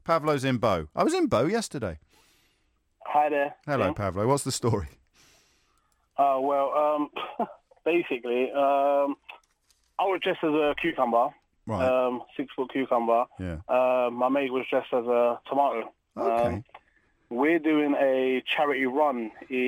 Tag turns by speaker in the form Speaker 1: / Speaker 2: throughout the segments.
Speaker 1: Pavlo's in Bow. I was in Bow yesterday.
Speaker 2: Hi there.
Speaker 1: Hello,
Speaker 2: Jim.
Speaker 1: Pavlo. What's the story?
Speaker 2: Basically, I was dressed as a cucumber.
Speaker 1: Right.
Speaker 2: 6-foot cucumber.
Speaker 1: Yeah.
Speaker 2: My mate was dressed as a tomato.
Speaker 1: Okay.
Speaker 2: We're doing a charity run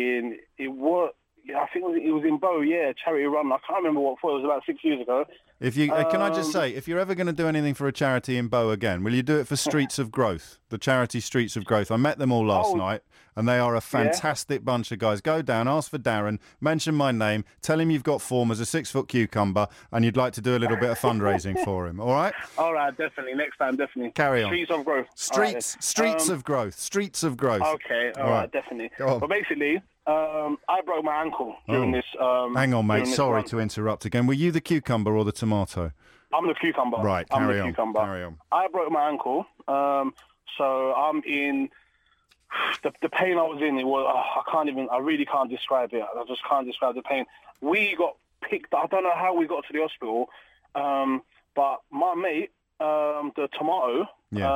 Speaker 2: I think it was in Bow, charity run. I can't remember what for. It was about 6 years ago.
Speaker 1: If you can I just say, if you're ever going to do anything for a charity in Bow again, will you do it for Streets of Growth, the charity Streets of Growth? I met them all last night, and they are a fantastic bunch of guys. Go down, ask for Darren, mention my name, tell him you've got form as a 6-foot cucumber, and you'd like to do a little bit of fundraising for him. All right?
Speaker 2: All right, definitely. Next time, definitely.
Speaker 1: Carry on.
Speaker 2: Streets of Growth.
Speaker 1: Streets of Growth. Streets of Growth.
Speaker 2: Okay, all right, definitely.
Speaker 1: Go on.
Speaker 2: But basically, I broke my ankle during this.
Speaker 1: Hang on, mate. Sorry
Speaker 2: run.
Speaker 1: to interrupt again. Were you the cucumber or the tomato?
Speaker 2: I'm the cucumber.
Speaker 1: Right,
Speaker 2: I'm
Speaker 1: carry
Speaker 2: the
Speaker 1: on.
Speaker 2: cucumber.
Speaker 1: Carry on.
Speaker 2: I broke my ankle, so I'm in. The pain I was in, I really can't describe it. I just can't describe the pain. We got picked. I don't know how we got to the hospital, but my mate, the tomato,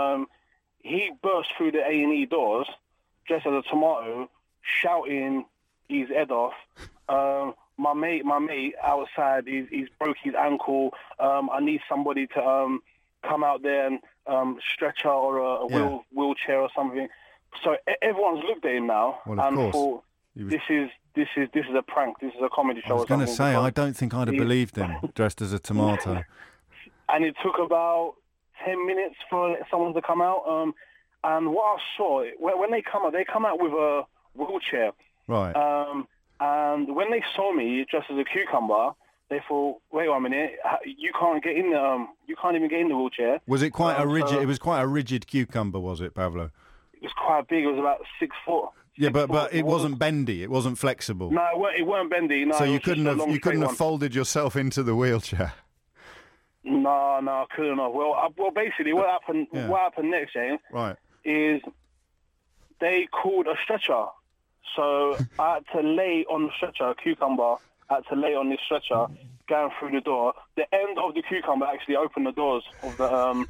Speaker 2: he burst through the A&E doors dressed as a tomato, shouting his head off. My mate outside, he's broke his ankle. I need somebody to come out there and stretcher or a wheelchair or something. So everyone's looked at him now and thought, this is a prank. This is a comedy show.
Speaker 1: I was going to say, I don't think I'd have believed him dressed as a tomato.
Speaker 2: And it took about 10 minutes for someone to come out. And what I saw, when they come out with a wheelchair.
Speaker 1: Right.
Speaker 2: And when they saw me dressed as a cucumber, they thought, "Wait a minute, you can't get in the, you can't even get in the wheelchair."
Speaker 1: Was it quite a rigid? It was quite a rigid cucumber, was it, Pavlo?
Speaker 2: It was quite big. It was about 6 foot.
Speaker 1: Yeah, but it wasn't bendy. It wasn't flexible.
Speaker 2: No, it weren't bendy. No,
Speaker 1: so you couldn't have folded yourself into the wheelchair.
Speaker 2: No, I couldn't have. Well, basically, what happened?
Speaker 1: Yeah.
Speaker 2: What happened next, James?
Speaker 1: Right.
Speaker 2: Is they called a stretcher. So I had to lay on the stretcher, a cucumber. I had to lay on this stretcher, going through the door. The end of the cucumber actually opened the doors of the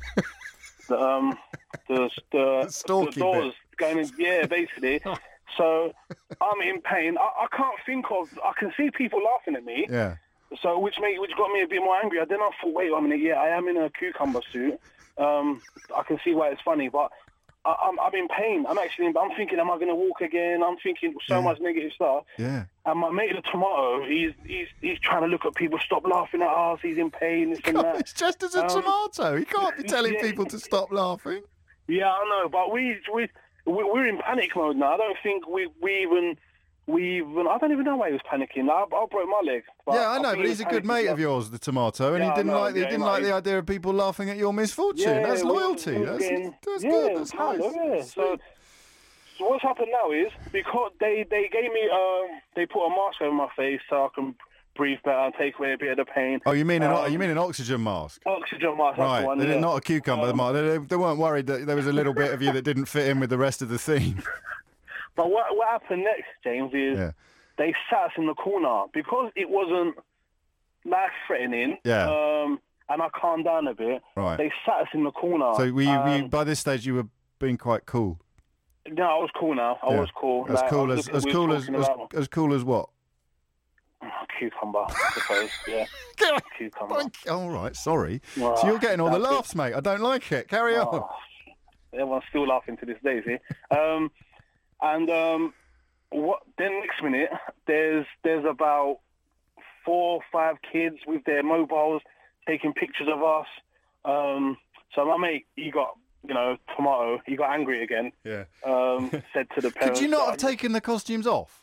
Speaker 2: doors going in. Yeah, basically. So I'm in pain. I can't think of. I can see people laughing at me.
Speaker 1: Yeah.
Speaker 2: So which got me a bit more angry. Then I thought, wait a minute. Yeah, I am in a cucumber suit. I can see why it's funny, but I'm in pain. I'm thinking, am I going to walk again? I'm thinking so much negative stuff.
Speaker 1: Yeah.
Speaker 2: And my mate, the tomato, he's trying to look at people, stop laughing at us. He's in pain. This and that.
Speaker 1: It's just as a tomato. He can't be telling people to stop laughing.
Speaker 2: Yeah, I know, but we're in panic mode now. I don't think we even. I don't even know why he was panicking. I broke my leg.
Speaker 1: Yeah, I know, but he's a good mate of yours, the tomato, and he didn't like the idea of people laughing at your misfortune.
Speaker 2: Yeah,
Speaker 1: that's loyalty. That's good. That's nice.
Speaker 2: Yeah. So what's happened now is, because they gave me they put a mask over my face so I can breathe better and take away a bit of the pain.
Speaker 1: Oh, you mean an oxygen mask?
Speaker 2: Oxygen mask, that's
Speaker 1: right?
Speaker 2: The one,
Speaker 1: they did not a cucumber mask. They weren't worried that there was a little bit of you that didn't fit in with the rest of the theme.
Speaker 2: But what happened next, James, is they sat us in the corner because it wasn't life-threatening.
Speaker 1: Yeah.
Speaker 2: And I calmed down a bit.
Speaker 1: Right.
Speaker 2: They sat us in the corner.
Speaker 1: So were you by this stage you were being quite cool?
Speaker 2: No, I was cool now. I was cool.
Speaker 1: As cool as what?
Speaker 2: Cucumber, I suppose. Yeah. Cucumber.
Speaker 1: All right. Sorry. So you're getting all the laughs, mate. I don't like it. Carry on.
Speaker 2: Everyone's still laughing to this day, see? What? Then next minute, there's about 4 or 5 kids with their mobiles taking pictures of us. So my mate, he got, tomato. He got angry again.
Speaker 1: Yeah.
Speaker 2: Said to the parents.
Speaker 1: Could you not have taken the costumes off?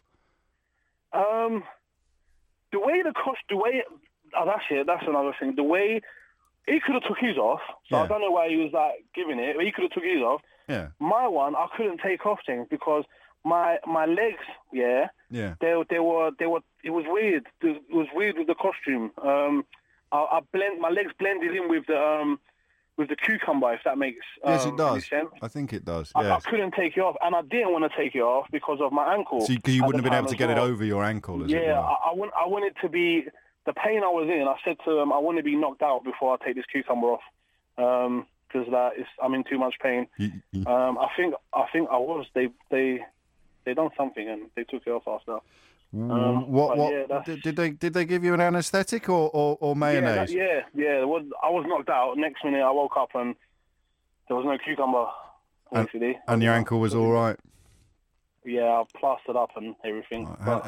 Speaker 2: The way that's it. That's another thing. The way he could have took his off. So I don't know why he was giving it. But he could have took his off.
Speaker 1: Yeah.
Speaker 2: My one, I couldn't take off things because my legs, they were. It was weird. It was weird with the costume. My legs blended in with the cucumber, if that makes
Speaker 1: yes, it does.
Speaker 2: any sense.
Speaker 1: I think it does.
Speaker 2: I couldn't take it off, and I didn't want to take it off because of my ankle.
Speaker 1: Because you wouldn't have been able to get it over your ankle, as it were.
Speaker 2: I wanted to be the pain I was in. I said to them, I want to be knocked out before I take this cucumber off. Because because that I'm in too much pain. I think I was. They done something and they took it off after.
Speaker 1: What did they give you an anaesthetic or mayonnaise?
Speaker 2: Yeah. I was knocked out. Next minute I woke up and there was no cucumber.
Speaker 1: And your ankle was all right.
Speaker 2: Yeah, I plastered up and everything.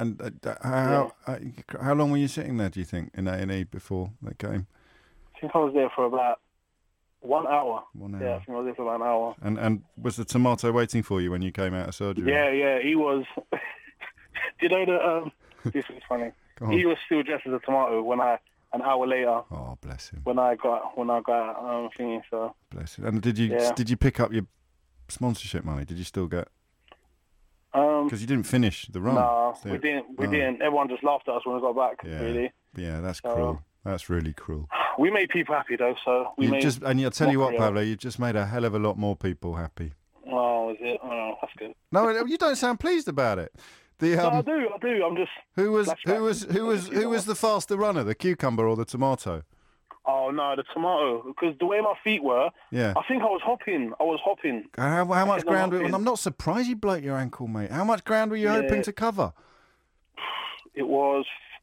Speaker 1: How long were you sitting there, do you think, in A&E before that game?
Speaker 2: I think I was there for about 1 hour. 1 hour. Yeah, I think I was there for about an hour.
Speaker 1: And was the tomato waiting for you when you came out of surgery?
Speaker 2: Yeah, he was. Do you know that? This is funny. He was still dressed as a tomato an hour later.
Speaker 1: Oh, bless him.
Speaker 2: When I got thingy. So.
Speaker 1: Bless him. And did you pick up your sponsorship money? Did you still get? Because you didn't finish the run.
Speaker 2: No, we didn't. Everyone just laughed at us when we got back.
Speaker 1: Yeah.
Speaker 2: Really.
Speaker 1: Yeah, that's cruel. That's really cruel.
Speaker 2: We made people happy though, so
Speaker 1: and I'll tell you what, Pablo, you just made a hell of a lot more people happy.
Speaker 2: Oh, is it? Oh, that's good.
Speaker 1: No, you don't sound pleased about it.
Speaker 2: No, I do. I'm just.
Speaker 1: Who was the faster runner, the cucumber or the tomato?
Speaker 2: Oh no, the tomato. Because the way my feet were,
Speaker 1: yeah,
Speaker 2: I think I was hopping.
Speaker 1: How much ground? I'm not surprised you broke your ankle, mate. How much ground were you hoping to cover?
Speaker 2: It was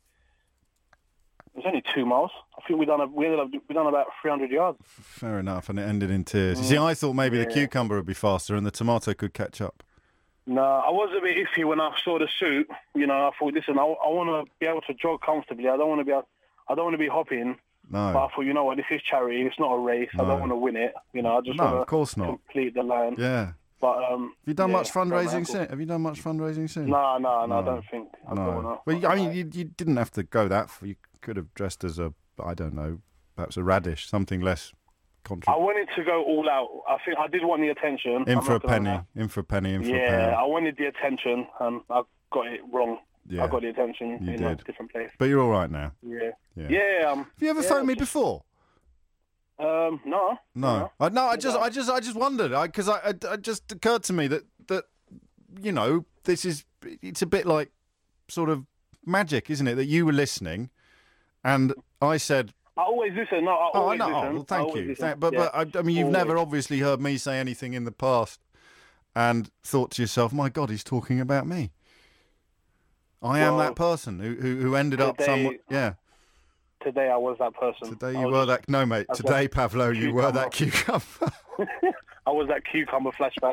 Speaker 2: only 2 miles. I think we done about 300 yards.
Speaker 1: Fair enough, and it ended in tears. You see, I thought maybe the cucumber would be faster and the tomato could catch up.
Speaker 2: No, I was a bit iffy when I saw the suit. You know, I thought, listen, I want to be able to jog comfortably. I don't want to be hopping.
Speaker 1: No.
Speaker 2: But I thought, you know what, this is charity. It's not a race. No. I don't want to win it. You know, I just want to complete the line.
Speaker 1: Yeah.
Speaker 2: But
Speaker 1: have you done much fundraising since? No,
Speaker 2: I don't think. I don't wanna,
Speaker 1: well, I mean, you didn't have to go that far. You could have dressed as I don't know, perhaps a radish, something less.
Speaker 2: I wanted to go all out. I think I did want the attention.
Speaker 1: In for a penny.
Speaker 2: Yeah, I wanted the attention, and I got it wrong.
Speaker 1: Yeah.
Speaker 2: I got the attention in a different place.
Speaker 1: But you're all right now.
Speaker 2: Yeah.
Speaker 1: Have you ever phoned me before?
Speaker 2: No.
Speaker 1: I just wondered because it just occurred to me that you know it's a bit like sort of magic, isn't it? That you were listening, and I said.
Speaker 2: I always listen. No, I always listen.
Speaker 1: Well, thank you. But I mean, you've never obviously heard me say anything in the past and thought to yourself, my God, he's talking about me. I am that person who ended up somewhat. Yeah.
Speaker 2: Today I was that person.
Speaker 1: Today you were that. No, mate. Today, Pavlo, you were that cucumber.
Speaker 2: I was that cucumber flashback.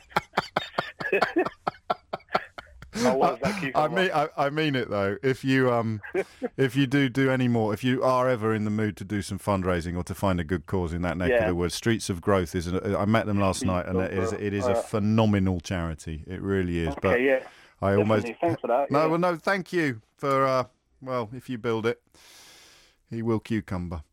Speaker 2: I was that cucumber.
Speaker 1: I mean it though. If you do any more, if you are ever in the mood to do some fundraising or to find a good cause in that neck of the woods, Streets of Growth is. I met them last night, and it is a phenomenal charity. It really is. But
Speaker 2: thanks for that.
Speaker 1: No, thank you for. Well, if you build it, he will cucumber.